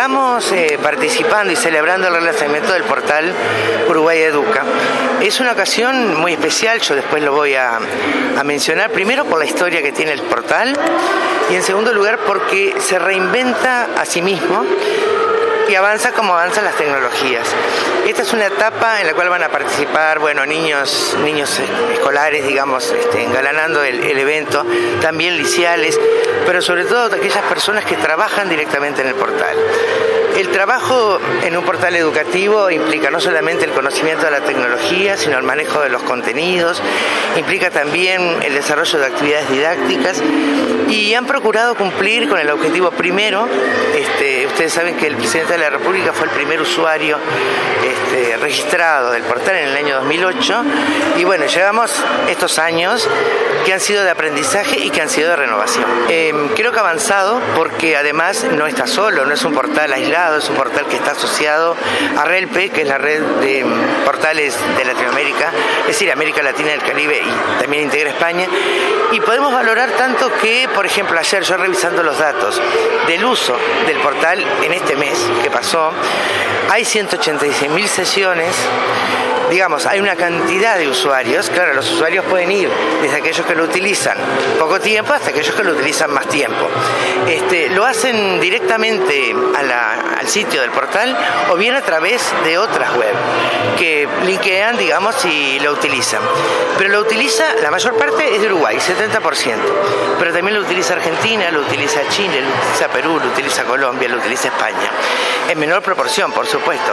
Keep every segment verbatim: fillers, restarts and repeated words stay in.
Estamos eh, participando y celebrando el relanzamiento del portal Uruguay Educa. Es una ocasión muy especial, yo después lo voy a, a mencionar, primero por la historia que tiene el portal y en segundo lugar porque se reinventa a sí mismo y avanza como avanzan las tecnologías. Esta es una etapa en la cual van a participar, bueno, niños, niños escolares, digamos, este, engalanando el, el evento, también liceales, pero sobre todo aquellas personas que trabajan directamente en el portal. El trabajo en un portal educativo implica no solamente el conocimiento de la tecnología, sino el manejo de los contenidos, implica también el desarrollo de actividades didácticas y han procurado cumplir con el objetivo primero. Este, ustedes saben que el presidente de la República fue el primer usuario este, registrado del portal en el año dos mil ocho y bueno, llevamos estos años que han sido de aprendizaje y que han sido de renovación. Eh, creo que ha avanzado porque además no está solo, no es un portal aislado, es un portal que está asociado a RELPE, que es la red de portales de Latinoamérica, es decir, América Latina y el Caribe y también integra España. Y podemos valorar tanto que, por ejemplo, ayer yo revisando los datos del uso del portal en este mes que pasó, hay ciento ochenta y seis mil sesiones. Digamos, hay una cantidad de usuarios, claro, los usuarios pueden ir desde aquellos que lo utilizan poco tiempo hasta aquellos que lo utilizan más tiempo. Este, lo hacen directamente a la, al sitio del portal o bien a través de otras web que linkean, digamos, y lo utilizan. Pero lo utiliza, la mayor parte es de Uruguay, setenta por ciento, pero también lo utiliza Argentina, lo utiliza Chile, lo utiliza Perú, lo utiliza Colombia, lo utiliza España. En menor proporción, por supuesto.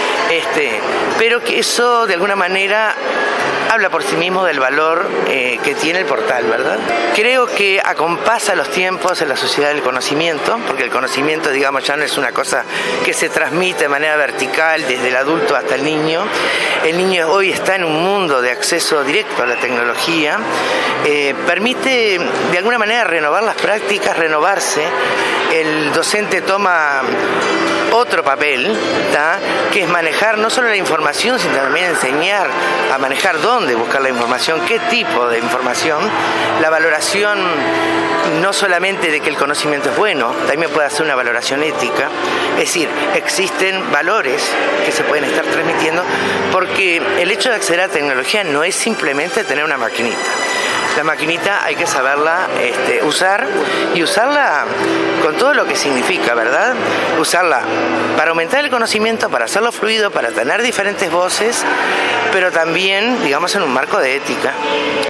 Este, pero que eso de alguna manera habla por sí mismo del valor eh, que tiene el portal, ¿verdad? Creo que acompasa los tiempos en la sociedad del conocimiento, porque el conocimiento, digamos, ya no es una cosa que se transmite de manera vertical desde el adulto hasta el niño. El niño hoy está en un mundo de acceso directo a la tecnología, eh, permite de alguna manera renovar las prácticas, renovarse. El docente toma otro papel, ¿tá? Que es manejar no solo la información, sino también enseñar a manejar dónde buscar la información, qué tipo de información, la valoración no solamente de que el conocimiento es bueno, también puede hacer una valoración ética, es decir, existen valores que se pueden estar transmitiendo porque el hecho de acceder a la tecnología no es simplemente tener una maquinita. La maquinita hay que saberla este, usar y usarla con todo lo que significa, ¿verdad? Usarla para aumentar el conocimiento, para hacerlo fluido, para tener diferentes voces, pero también, digamos, en un marco de ética.